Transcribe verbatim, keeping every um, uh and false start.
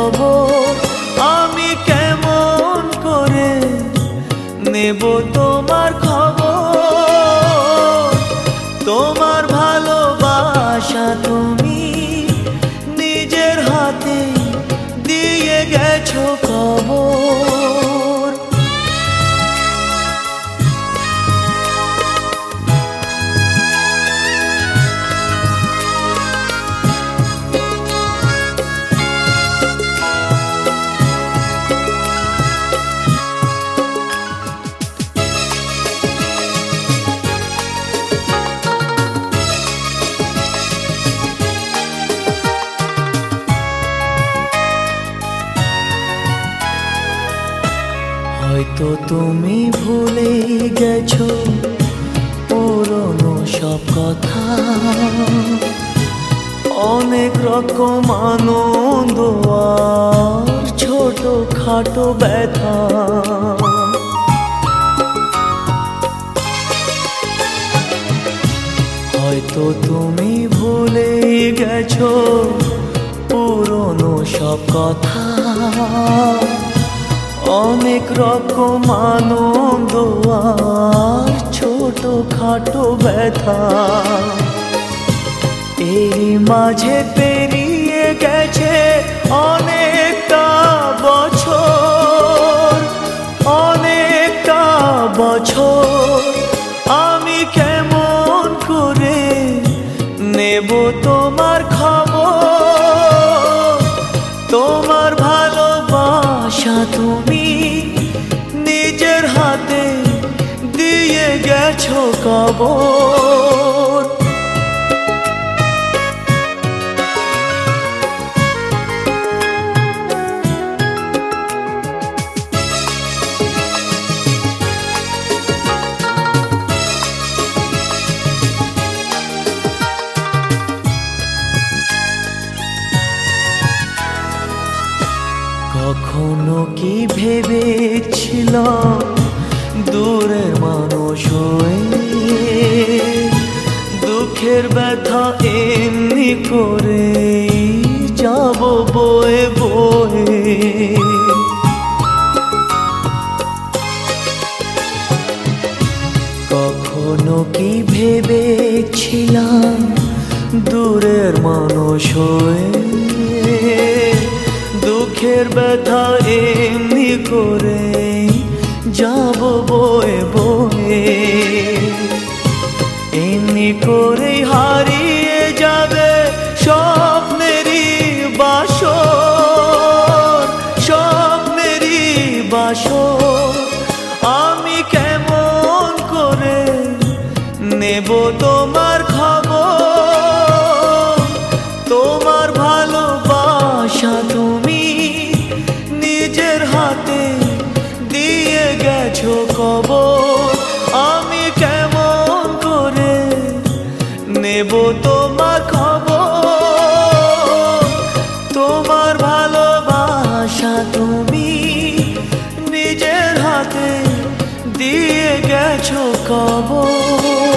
খবর আমি কেমন করে নেব তোমার খবর। তোমার ভালোবাসা তুমি নিজের হাতে দিয়ে গেছো কবর। হয়তো তুমি ভুলে গেছো পুরনো সব কথা, অনেক রকম আনন্দ আর ছোট খাটো ব্যথা। হয়তো তুমি ভুলে গেছো পুরনো সব কথা, অনেক রকম আনন্দ আর ছোট খাটো ব্যথা। এই মাঝে পেরিয়ে গেছে অনেকটা বছর, অনেকটা বছর আমি কেমন করে নেব তোমার খবর। তোমার ভালোবাসা তুমি নিজের হাতে দিয়ে গেছো কবর। কখনো কি ভেবেছিলাম দূরের মানুষ হয়ে দুঃখের ব্যথা এমনি করে যাব বয়ে বয়ে। কখনো কি ভেবেছিলাম দূরের মানুষ হয়ে দুঃখের ব্যথা এমনি করে যাব বয়ে বয়ে। এমনি করে হারিয়ে যাবে স্বপ্নেরই বাসর, স্বপ্নেরই বাসর আমি কেমন করে নেব তোমার খবর। তোমার ভালোবাসা তুমি নিজের হাতে দিয়ে গেছো কবর। আমি কেমন করে নেব তোমার খবর। তোমার ভালোবাসা তুমি নিজের হাতে দিয়ে গেছো কবর।